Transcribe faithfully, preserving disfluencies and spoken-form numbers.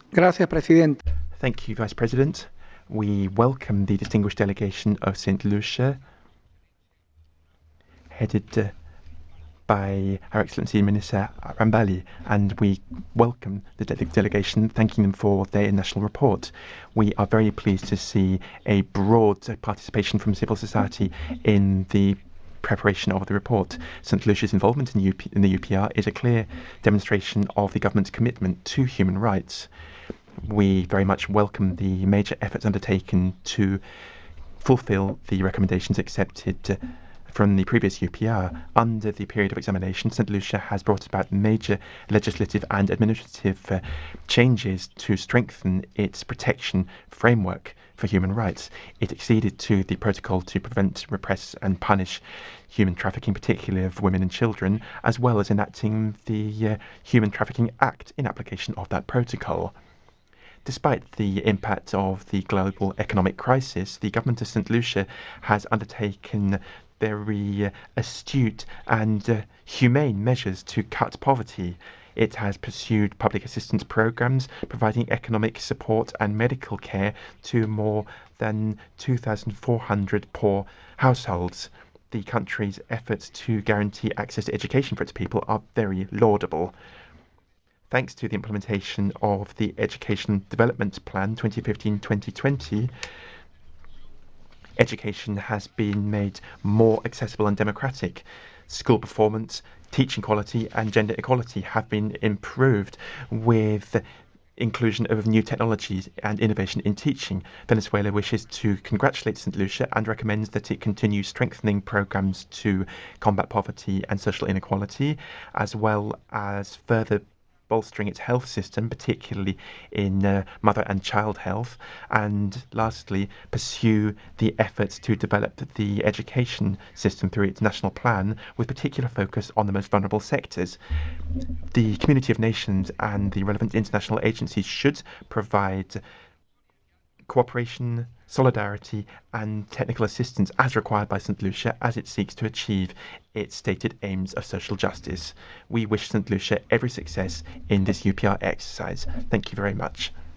Gracias, Presidente. Thank you, Vice President. We welcome the distinguished delegation of Saint Lucia, headed uh, by Her Excellency Minister Rambali, and we welcome the de- delegation, thanking them for their national report. We are very pleased to see a broad participation from civil society in the preparation of the report. Saint Lucia's involvement in, U P, in the U P R is a clear demonstration of the government's commitment to human rights. We very much welcome the major efforts undertaken to fulfill the recommendations accepted from the previous U P R. Under the period of examination, Saint Lucia has brought about major legislative and administrative uh, changes to strengthen its protection framework for human rights. It acceded to the protocol to prevent, repress and punish human trafficking, particularly of women and children, as well as enacting the uh, Human Trafficking Act in application of that protocol. Despite the impact of the global economic crisis, the government of Saint Lucia has undertaken very astute and uh, humane measures to cut poverty. It has pursued public assistance programs, providing economic support and medical care to more than two thousand four hundred poor households. The country's efforts to guarantee access to education for its people are very laudable. Thanks to the implementation of the Education Development Plan twenty fifteen to twenty twenty, education has been made more accessible and democratic. School performance, teaching quality and gender equality have been improved with inclusion of new technologies and innovation in teaching. Venezuela wishes to congratulate Saint Lucia and recommends that it continue strengthening programs to combat poverty and social inequality, as well as further bolstering its health system, particularly in uh, mother and child health, and lastly, pursue the efforts to develop the education system through its national plan, with particular focus on the most vulnerable sectors. The community of nations and the relevant international agencies should provide cooperation, solidarity, and technical assistance as required by Saint Lucia as it seeks to achieve its stated aims of social justice. We wish Saint Lucia every success in this U P R exercise. Thank you very much.